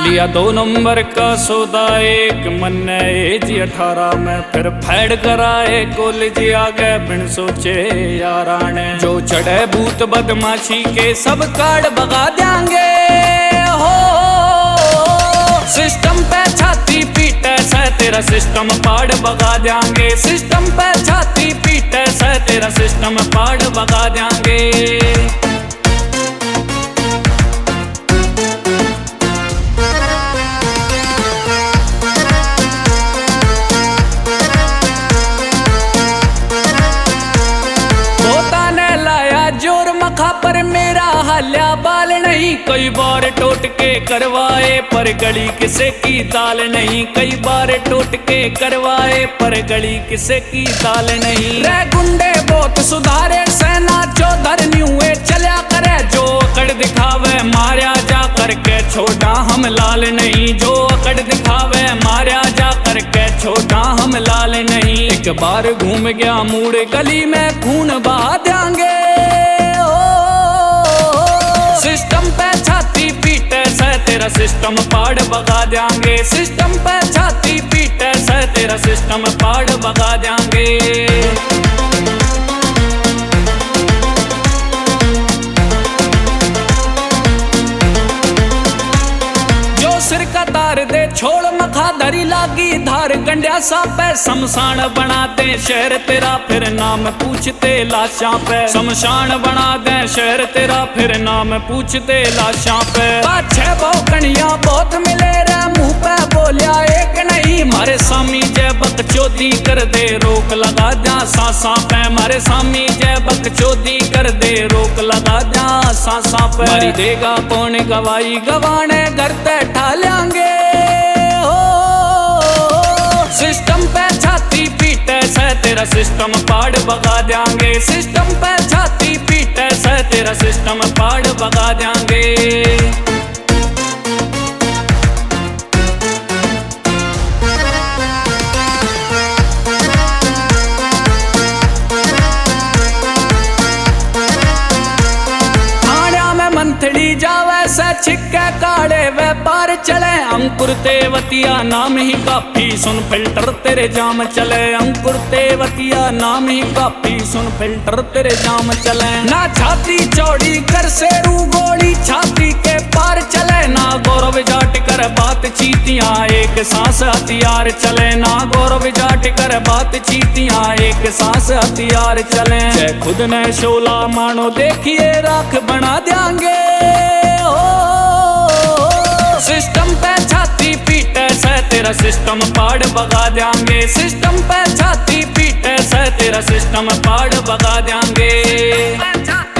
लिया 2 नंबर का सौदा एक मन एज 18 में फिर फैड कराए कॉलेज आ गए बिन सोचे यारा ने। जो चढ़े भूत बदमाशी के सब कार्ड भगा देंगे हो। सिस्टम पे छाती पीटे से तेरा सिस्टम पाड़ भगा देंगे। सिस्टम पे छाती पीटे से तेरा सिस्टम पाड़ भगा देंगे। जोर मखा पर मेरा हाल्या बाल नहीं। कई बार टोट के करवाए पर गली किसे की ताल नहीं। कई बार टोट के करवाए पर गली किसे की ताल नहीं। रे गुंडे बहुत सुधारे सेना चौधर न्यूए चल्या करे। जो अकड़ दिखावे मारिया जा करके छोटा हम लाल नहीं। जो अकड़ दिखावे मारिया जा करके छोटा हम लाल नहीं। एक बार घूम गया मूड गली में खून बहा देंगे। सिस्टम पे छाती पीटे से तेरा सिस्टम पाड़ भगा देंगे। सिस्टम पे छाती पीटे से तेरा सिस्टम पाड़ भगा देंगे। सिर का तार दे छोड़ मखा धरी लागी धार। गंडिया सा पे शमशान बना दे शहर तेरा फिर नाम पूछते लाशा पे। शमशान बना दे शहर तेरा फिर नाम पूछते लाशा पे। पाछे भौकनिया बहुत मिले रे मुंह पे बोलिया एक नहीं। मारे सामी जय बकचोदी कर दे रोक लगा जा सांसा पे। मारे सामी जय बकचोदी कर दे रोक लगा जा सांसा पे। मरी देगा कौन गवाही गवाने घर ते ठा लेंगे हो। सिस्टम पे छाती पीटे से तेरा सिस्टम पाड़ भगा देंगे। सिस्टम पे छाती पीटे से तेरा सिस्टम पाड़ भगा देंगे। मंथड़ी जावे से छिक्के काड़े व्यापार चले। अंकुर तेवतिया नाम ही काफी सुन फिल्टर तेरे जाम चले। अंकुर तेवतिया नाम ही काफी सुन फिल्टर तेरे जाम चले। ना छाती चौड़ी कर से रू गोली छाती के पार चले। ना गौरव जाट कर बात चीतियां एक सांस हथियार चले। ना गौरव जाट कर बात चीतियां एक सांस हथियार चले। जय खुद ने शोला मानो देखिए राख बना देंगे। सिस्टम पे छाती पीटे से तेरा सिस्टम पाड़ भगा देंगे। सिस्टम पे छाती पीटे से तेरा सिस्टम पाड़ भगा देंगे।